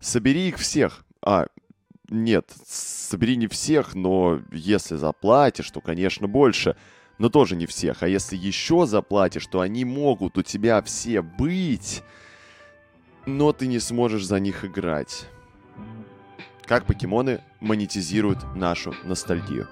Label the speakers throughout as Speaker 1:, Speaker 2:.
Speaker 1: Собери их всех. Нет, собери не всех, но если заплатишь, то, конечно, больше. Но тоже не всех. А если еще заплатишь, то они могут у тебя все быть, но ты не сможешь за них играть. Как покемоны монетизируют нашу ностальгию.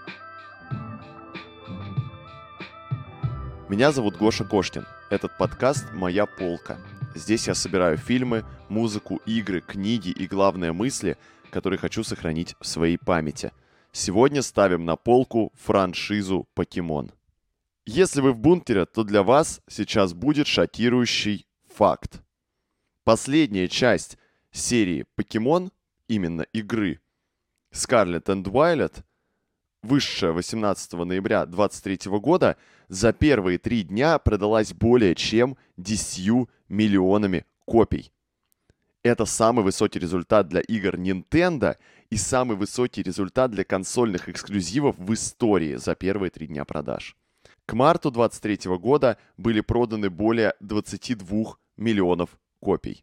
Speaker 1: Меня зовут Гоша Кошкин. Этот подкаст «Моя полка». Здесь я собираю фильмы, музыку, игры, книги и, главные мысли, которые хочу сохранить в своей памяти. Сегодня ставим на полку франшизу «Покемон». Если вы в бункере, то для вас сейчас будет шокирующий факт. Последняя часть серии «Покемон», именно игры Scarlet and Violet, вышедшая 18 ноября 2023 года, за первые 3 дня продалась более чем 10 миллионами копий. Это самый высокий результат для игр Nintendo и самый высокий результат для консольных эксклюзивов в истории за первые 3 дня продаж. К марту 2023 года были проданы более 22 миллионов копий,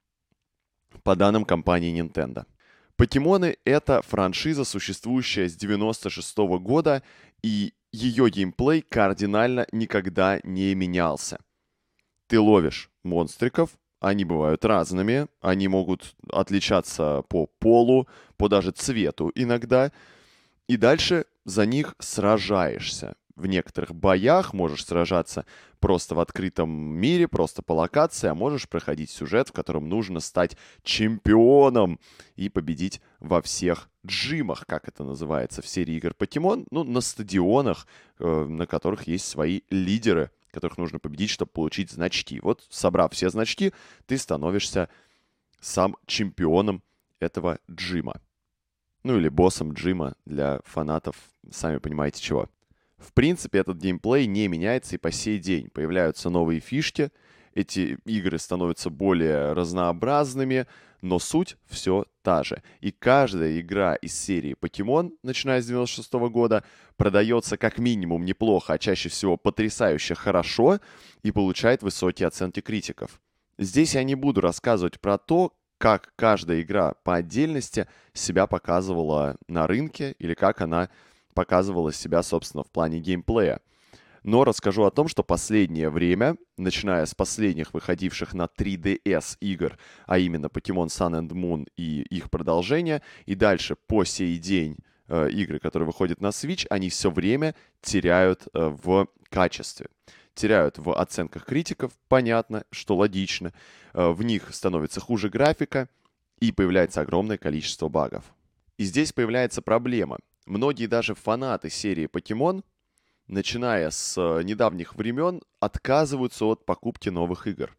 Speaker 1: по данным компании Nintendo. Покемоны — это франшиза, существующая с 96 года, и ее геймплей кардинально никогда не менялся. Ты ловишь монстриков, они бывают разными, они могут отличаться по полу, по даже цвету иногда, и дальше за них сражаешься. В некоторых боях можешь сражаться просто в открытом мире, просто по локации, а можешь проходить сюжет, в котором нужно стать чемпионом и победить во всех джимах, как это называется в серии игр Покемон, на стадионах, на которых есть свои лидеры, которых нужно победить, чтобы получить значки. Вот, собрав все значки, ты становишься сам чемпионом этого джима. Или боссом джима для фанатов, сами понимаете чего. В принципе, этот геймплей не меняется и по сей день. Появляются новые фишки, эти игры становятся более разнообразными, но суть все та же. И каждая игра из серии Покемон, начиная с 96 года, продается как минимум неплохо, а чаще всего потрясающе хорошо и получает высокие оценки критиков. Здесь я не буду рассказывать про то, как каждая игра по отдельности себя показывала на рынке или как она показывала себя, собственно, в плане геймплея. Но расскажу о том, что последнее время, начиная с последних выходивших на 3DS игр, а именно Pokemon Sun and Moon и их продолжение, и дальше по сей день игры, которые выходят на Switch, они все время теряют в качестве. Теряют в оценках критиков, понятно, что логично. В них становится хуже графика, и появляется огромное количество багов. И здесь появляется проблема. Многие даже фанаты серии Покемон, начиная с недавних времен, отказываются от покупки новых игр.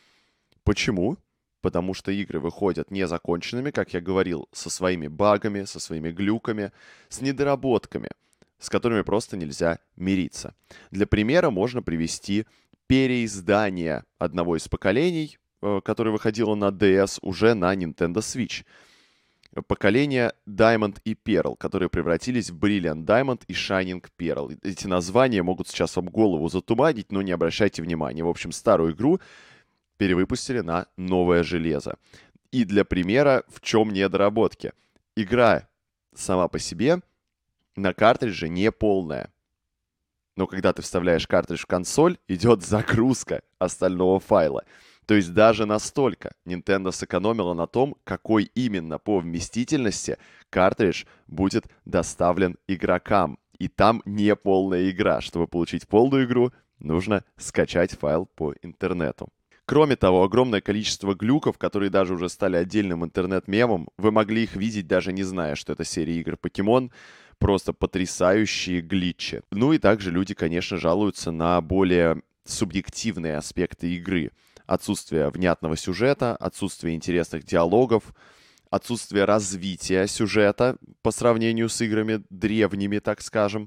Speaker 1: Почему? Потому что игры выходят незаконченными, как я говорил, со своими багами, со своими глюками, с недоработками, с которыми просто нельзя мириться. Для примера можно привести переиздание одного из поколений, которое выходило на DS, уже на Nintendo Switch. Поколение Diamond и Pearl, которые превратились в Brilliant Diamond и Shining Pearl. Эти названия могут сейчас вам голову затуманить, но не обращайте внимания. В общем, старую игру перевыпустили на новое железо. И для примера, в чем недоработки. Игра сама по себе на картридже не полная. Но когда ты вставляешь картридж в консоль, идет загрузка остального файла. То есть даже настолько Nintendo сэкономила на том, какой именно по вместительности картридж будет доставлен игрокам. И там не полная игра. Чтобы получить полную игру, нужно скачать файл по интернету. Кроме того, огромное количество глюков, которые даже уже стали отдельным интернет-мемом, вы могли их видеть, даже не зная, что это серия игр Покемон. Просто потрясающие глитчи. И также люди, конечно, жалуются на более субъективные аспекты игры. Отсутствие внятного сюжета, отсутствие интересных диалогов, отсутствие развития сюжета по сравнению с играми древними, так скажем.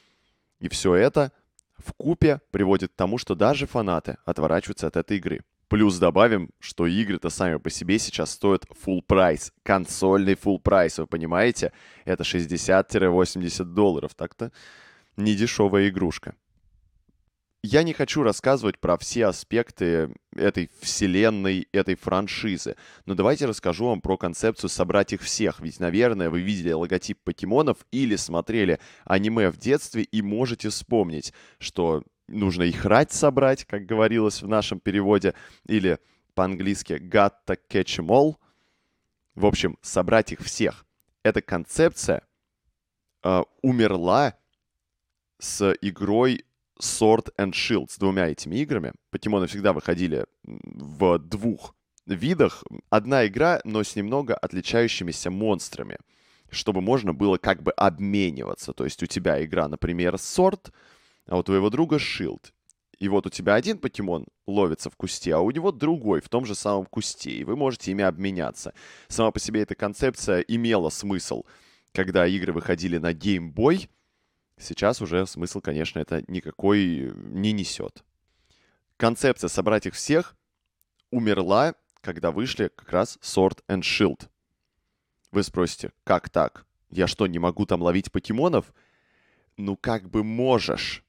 Speaker 1: И все это вкупе приводит к тому, что даже фанаты отворачиваются от этой игры. Плюс добавим, что игры-то сами по себе сейчас стоят full прайс. Консольный full прайс, вы понимаете? Это $60-80. Так-то недешевая игрушка. Я не хочу рассказывать про все аспекты этой вселенной, этой франшизы, но давайте расскажу вам про концепцию собрать их всех, ведь, наверное, вы видели логотип покемонов или смотрели аниме в детстве и можете вспомнить, что нужно их рать собрать, как говорилось в нашем переводе, или по-английски gotta catch 'em all. В общем, собрать их всех. Эта концепция умерла с игрой Sword and Shield, с двумя этими играми. Покемоны всегда выходили в двух видах. Одна игра, но с немного отличающимися монстрами, чтобы можно было как бы обмениваться. То есть у тебя игра, например, Sword, а у твоего друга Shield. И вот у тебя один покемон ловится в кусте, а у него другой в том же самом кусте, и вы можете ими обменяться. Сама по себе эта концепция имела смысл, когда игры выходили на Game Boy. Сейчас уже смысл, конечно, это никакой не несет. Концепция собрать их всех умерла, когда вышли как раз Sword and Shield. Вы спросите, как так? Я что, не могу там ловить покемонов? Ну, как бы можешь.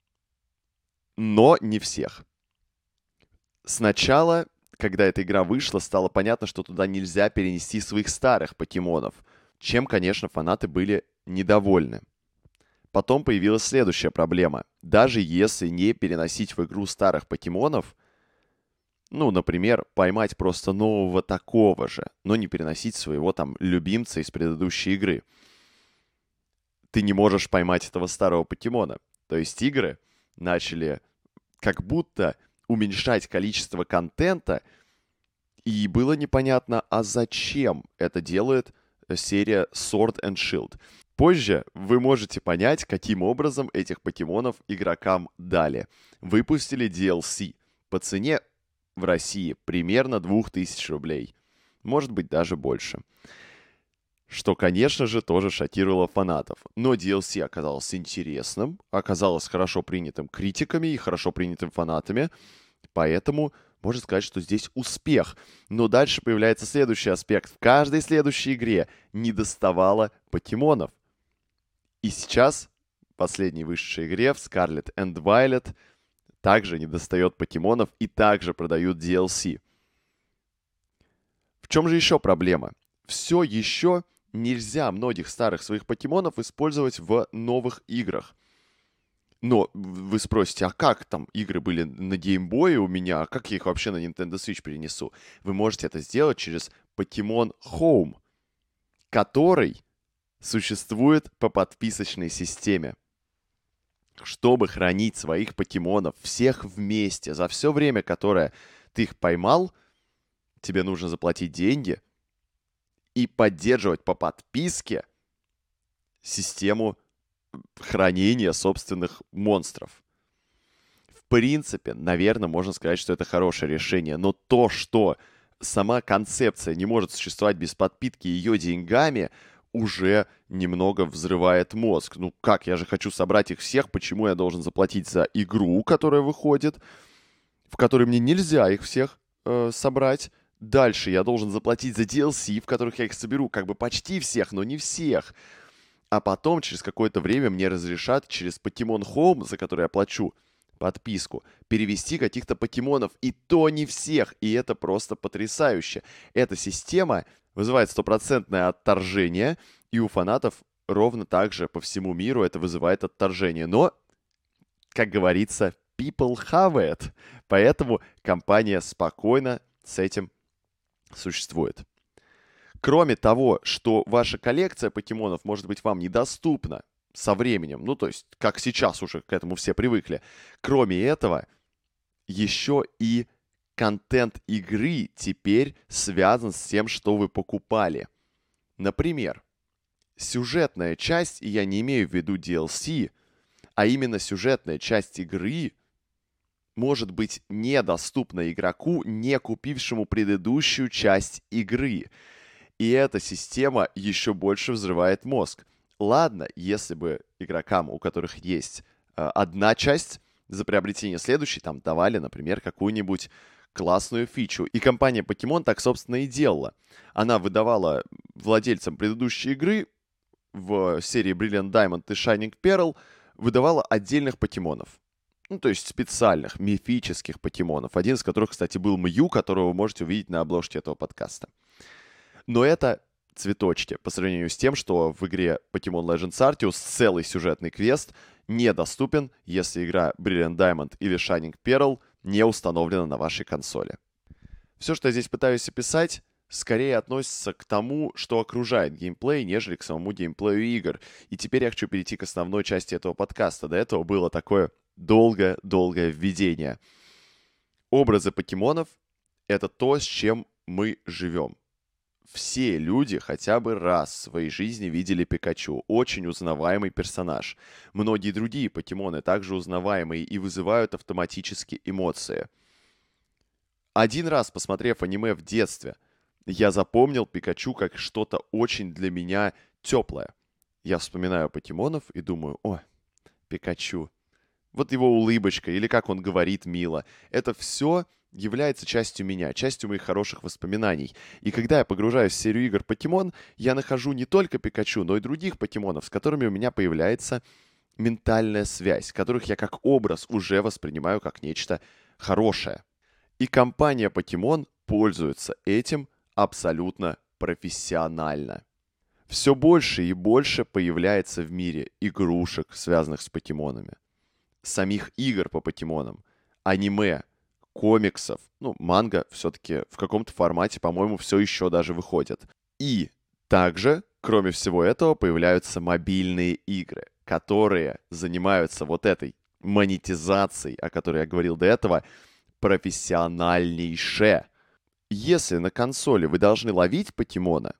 Speaker 1: Но не всех. Сначала, когда эта игра вышла, стало понятно, что туда нельзя перенести своих старых покемонов, чем, конечно, фанаты были недовольны. Потом появилась следующая проблема. Даже если не переносить в игру старых покемонов, ну, например, поймать просто нового такого же, но не переносить своего там любимца из предыдущей игры, ты не можешь поймать этого старого покемона. То есть игры начали как будто уменьшать количество контента, и было непонятно, а зачем это делает серия Sword and Shield. Позже вы можете понять, каким образом этих покемонов игрокам дали. Выпустили DLC по цене в России примерно 2000 рублей. Может быть, даже больше. Что, конечно же, тоже шокировало фанатов. Но DLC оказалось интересным, оказалось хорошо принятым критиками и хорошо принятым фанатами. Поэтому можно сказать, что здесь успех. Но дальше появляется следующий аспект. В каждой следующей игре недоставало покемонов. И сейчас, в последней вышедшей игре, в Scarlet and Violet, также недостает покемонов и также продают DLC. В чем же еще проблема? Все еще нельзя многих старых своих покемонов использовать в новых играх. Но вы спросите, а как там игры были на Game Boy у меня, а как я их вообще на Nintendo Switch перенесу? Вы можете это сделать через Pokemon Home, который существует по подписочной системе. Чтобы хранить своих покемонов всех вместе за все время, которое ты их поймал, тебе нужно заплатить деньги и поддерживать по подписке систему хранения собственных монстров. В принципе, наверное, можно сказать, что это хорошее решение, но то, что сама концепция не может существовать без подпитки ее деньгами, уже немного взрывает мозг. Ну как, я же хочу собрать их всех, почему я должен заплатить за игру, которая выходит, в которой мне нельзя их всех собрать. Дальше я должен заплатить за DLC, в которых я их соберу как бы почти всех, но не всех. А потом, через какое-то время, мне разрешат через Pokemon Home, за который я плачу подписку, перевести каких-то покемонов. И то не всех. И это просто потрясающе. Эта система вызывает стопроцентное отторжение. И у фанатов ровно так же по всему миру это вызывает отторжение. Но, как говорится, people have it. Поэтому компания спокойно с этим существует. Кроме того, что ваша коллекция покемонов может быть вам недоступна со временем, ну то есть, как сейчас уже к этому все привыкли, кроме этого, еще и контент игры теперь связан с тем, что вы покупали. Например, сюжетная часть, и я не имею в виду DLC, а именно сюжетная часть игры может быть недоступна игроку, не купившему предыдущую часть игры. И эта система еще больше взрывает мозг. Ладно, если бы игрокам, у которых есть одна часть, за приобретение следующей там давали, например, какую-нибудь классную фичу. И компания Pokemon так, собственно, и делала. Она выдавала владельцам предыдущей игры в серии Brilliant Diamond и Shining Pearl, выдавала отдельных покемонов. Ну, то есть специальных, мифических покемонов. Один из которых, кстати, был Мью, которого вы можете увидеть на обложке этого подкаста. Но это цветочки по сравнению с тем, что в игре Pokemon Legends Arceus целый сюжетный квест недоступен, если игра Brilliant Diamond или Shining Pearl не установлена на вашей консоли. Все, что я здесь пытаюсь описать, скорее относится к тому, что окружает геймплей, нежели к самому геймплею игр. И теперь я хочу перейти к основной части этого подкаста. До этого было такое долгое введение. Образы покемонов — это то, с чем мы живем. Все люди хотя бы раз в своей жизни видели Пикачу. Очень узнаваемый персонаж. Многие другие покемоны также узнаваемые и вызывают автоматически эмоции. Один раз, посмотрев аниме в детстве, я запомнил Пикачу как что-то очень для меня теплое. Я вспоминаю покемонов и думаю: о, Пикачу. Вот его улыбочка или как он говорит мило. Это все является частью меня, частью моих хороших воспоминаний. И когда я погружаюсь в серию игр Покемон, я нахожу не только Пикачу, но и других покемонов, с которыми у меня появляется ментальная связь, которых я как образ уже воспринимаю как нечто хорошее. И компания Покемон пользуется этим абсолютно профессионально. Все больше и больше появляется в мире игрушек, связанных с покемонами. Самих игр по покемонам, аниме, комиксов, манга все-таки в каком-то формате, по-моему, все еще даже выходит. И также, кроме всего этого, появляются мобильные игры, которые занимаются вот этой монетизацией, о которой я говорил до этого, профессиональнейше. Если на консоли вы должны ловить покемона,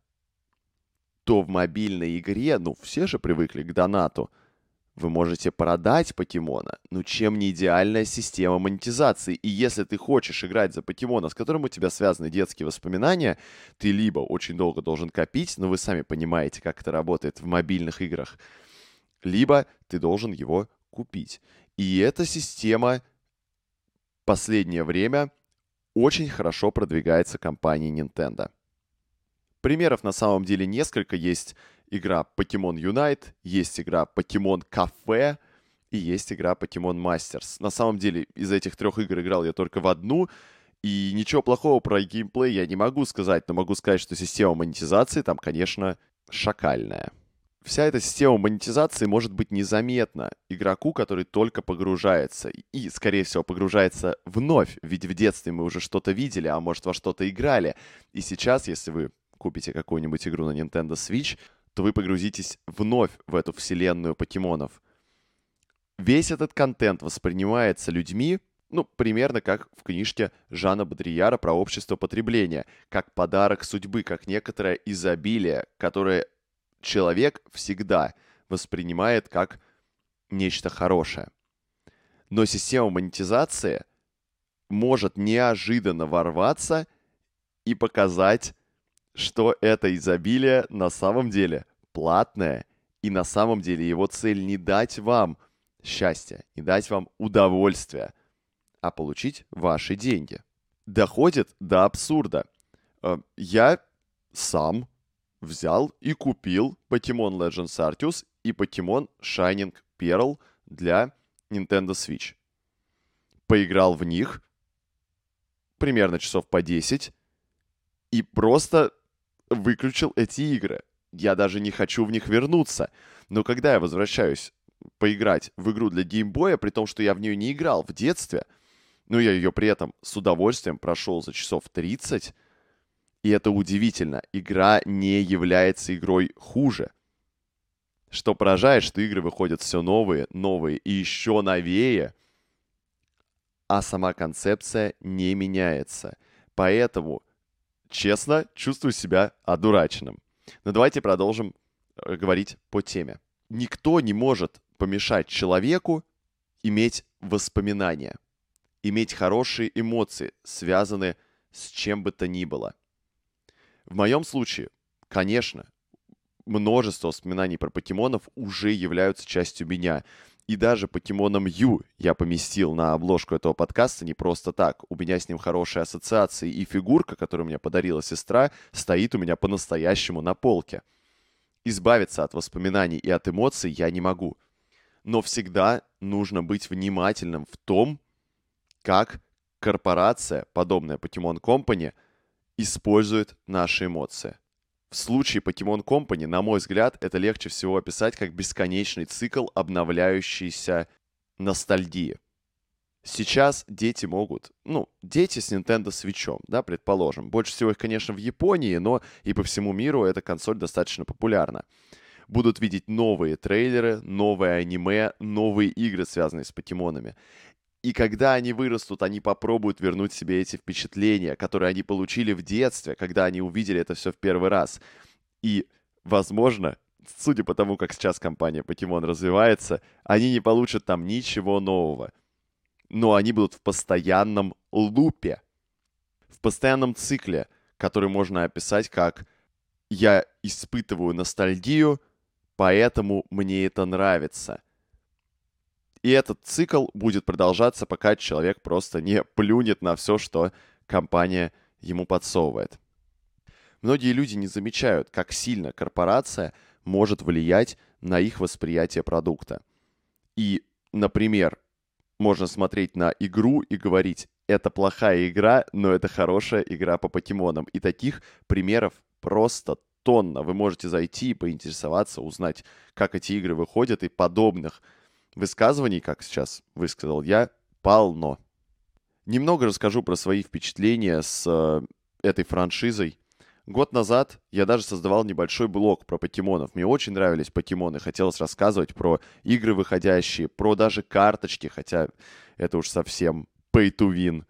Speaker 1: то в мобильной игре, все же привыкли к донату, вы можете продать покемона, чем не идеальная система монетизации. И если ты хочешь играть за покемона, с которым у тебя связаны детские воспоминания, ты либо очень долго должен копить, но вы сами понимаете, как это работает в мобильных играх, либо ты должен его купить. И эта система в последнее время очень хорошо продвигается компанией Nintendo. Примеров на самом деле несколько. Есть игра Pokemon Unite, есть игра Pokemon Cafe и есть игра Pokemon Masters. На самом деле из этих трех игр играл я только в одну, и ничего плохого про геймплей я не могу сказать, но могу сказать, что система монетизации там, конечно, шакальная. Вся эта система монетизации может быть незаметна игроку, который только погружается. И, скорее всего, погружается вновь. Ведь в детстве мы уже что-то видели, а может во что-то играли. И сейчас, если вы купите какую-нибудь игру на Nintendo Switch, то вы погрузитесь вновь в эту вселенную покемонов. Весь этот контент воспринимается людьми, примерно как в книжке Жана Бодрияра про общество потребления, как подарок судьбы, как некоторое изобилие, которое человек всегда воспринимает как нечто хорошее. Но система монетизации может неожиданно ворваться и показать, что это изобилие на самом деле платное, и на самом деле его цель не дать вам счастья, не дать вам удовольствия, а получить ваши деньги. Доходит до абсурда. Я сам взял и купил Pokemon Legends Arceus и Pokemon Shining Pearl для Nintendo Switch. Поиграл в них примерно часов по 10 и просто выключил эти игры. Я даже не хочу в них вернуться. Но когда я возвращаюсь поиграть в игру для геймбоя, при том, что я в нее не играл в детстве, но я ее при этом с удовольствием прошел за часов 30, и это удивительно. Игра не является игрой хуже. Что поражает, что игры выходят все новые и еще новее, а сама концепция не меняется. Поэтому, честно, чувствую себя одураченным. Но давайте продолжим говорить по теме. Никто не может помешать человеку иметь воспоминания, иметь хорошие эмоции, связанные с чем бы то ни было. В моем случае, конечно, множество воспоминаний про покемонов уже являются частью меня. И даже покемона Мью я поместил на обложку этого подкаста не просто так. У меня с ним хорошие ассоциации, и фигурка, которую мне подарила сестра, стоит у меня по-настоящему на полке. Избавиться от воспоминаний и от эмоций я не могу. Но всегда нужно быть внимательным в том, как корпорация, подобная Pokemon Company, использует наши эмоции. В случае Pokemon Company, на мой взгляд, это легче всего описать как бесконечный цикл обновляющейся ностальгии. Сейчас дети могут, дети с Nintendo Switch'ом, да, предположим. Больше всего их, конечно, в Японии, но и по всему миру эта консоль достаточно популярна. Будут видеть новые трейлеры, новое аниме, новые игры, связанные с покемонами. И когда они вырастут, они попробуют вернуть себе эти впечатления, которые они получили в детстве, когда они увидели это все в первый раз. И, возможно, судя по тому, как сейчас компания Pokemon развивается, они не получат там ничего нового. Но они будут в постоянном лупе, в постоянном цикле, который можно описать как «я испытываю ностальгию, поэтому мне это нравится». И этот цикл будет продолжаться, пока человек просто не плюнет на все, что компания ему подсовывает. Многие люди не замечают, как сильно корпорация может влиять на их восприятие продукта. И, например, можно смотреть на игру и говорить, это плохая игра, но это хорошая игра по покемонам. И таких примеров просто тонна. Вы можете зайти и поинтересоваться, узнать, как эти игры выходят, и подобных высказываний, как сейчас высказал я, полно. Немного расскажу про свои впечатления с этой франшизой. Год назад я даже создавал небольшой блог про покемонов. Мне очень нравились покемоны. Хотелось рассказывать про игры выходящие, про даже карточки, хотя это уж совсем pay to win.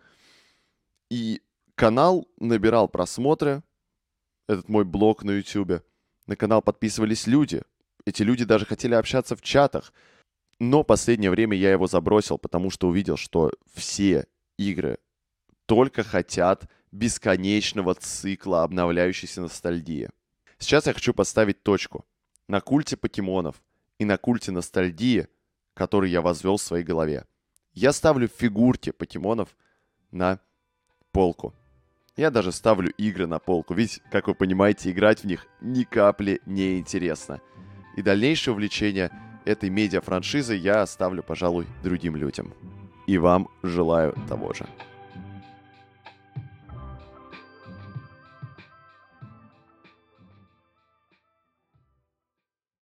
Speaker 1: И канал набирал просмотры, этот мой блог на YouTube. На канал подписывались люди. Эти люди даже хотели общаться в чатах. Но последнее время я его забросил, потому что увидел, что все игры только хотят бесконечного цикла обновляющейся ностальгии. Сейчас я хочу поставить точку на культе покемонов и на культе ностальгии, который я возвел в своей голове. Я ставлю фигурки покемонов на полку. Я даже ставлю игры на полку, ведь, как вы понимаете, играть в них ни капли не интересно. И дальнейшее увлечение этой медиа-франшизой я оставлю, пожалуй, другим людям. И вам желаю того же.